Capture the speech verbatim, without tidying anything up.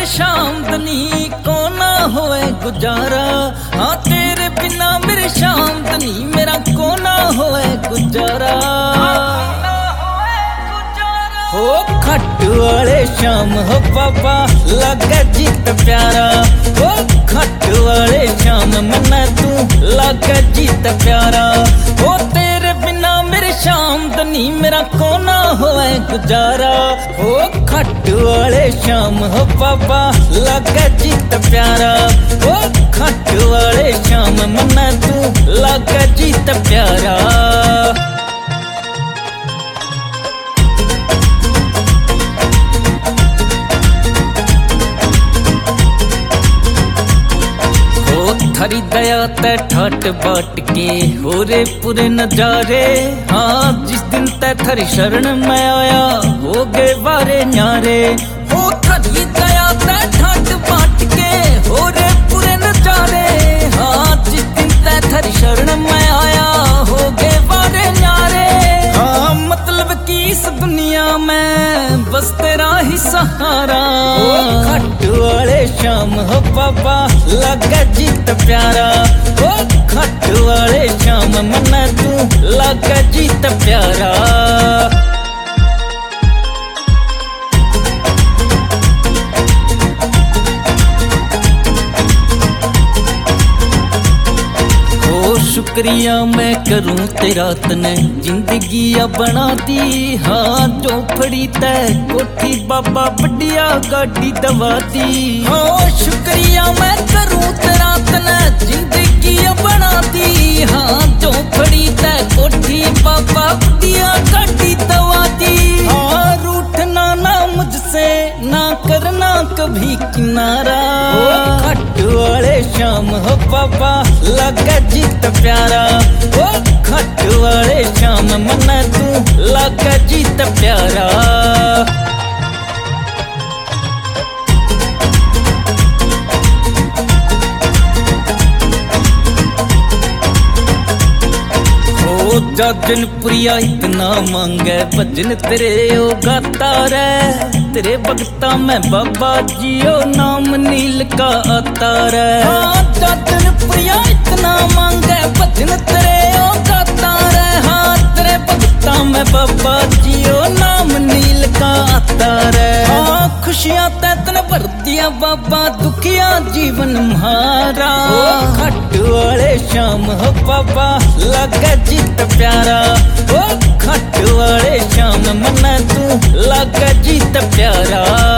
मेरे शामदनी को ना होए गुजारा। हाँ तेरे बिना मेरे शामदनी मेरा को ना होए गुजारा। हो खट वाले शाम हो बाबा लगे जीत प्यारा। हो खट वाले शाम मना तू लगे जीत प्यारा। हो तेरे बिना मेरे शामदनी मेरा को ना होए गुजारा। हो खट वाले शाम हो बाबा लगे जीत प्यारा। हो खट वाले शाम मना तू लगे जीत प्यारा। थारी दया ते ठाट बाट के हो रे पूरे नजारे। हाँ जिस दिन ते थारी शरण में आया हो गए वारे न्यारे। हो थारी दया ते ठाट बाट के हो रे पूरे नजारे। हाँ जिस दिन ते थारी शरण में आया हो गए वारे न्यारे। हाँ मतलब की इस दुनिया में बस तेरा ही सहारा। खट वाले शाम हो बाबा लगे जीत प्यारा। हो खट वाले शाम मना तू लगे जीत प्यारा। शुक्रिया मैं करूं तेरा तने जिंदगी बना दी। हाँ जो फड़ी तय कोठी बाबा बढ़िया गाड़ी दवा दी। हाँ शुक्रिया मैं करूं तेरा तने जिंदगी बना दी। हाँ जो फड़ी तय कोठी बाबा बढ़िया गाड़ी दवा दी। हाँ रूठना ना मुझसे ना करना कभी किनारा। खट वाले शाम हो बाबा लगे जीत प्यारा। हो खट वाले शाम मना तू लगे जीत प्यारा। जाजन प्रिया इतना मांगे भजन तेरे ओ गाता रे। तेरे भगता में बाबा जियो नाम नील का आता रे। हाँ जाजन प्रिया इतना मांगे भजन तेरे ओ गाता रे। हाँ तेरे भगता में बाबा जियो नाम नील का आता रे। हाँ खुशियां तैतन भर दिया बाबा दुखिया जीवन म्हारा। खट वाले शाम हो बाबा लगे जीत प्यारा। हो खट वाले शाम मना तू लगे जीत प्यारा।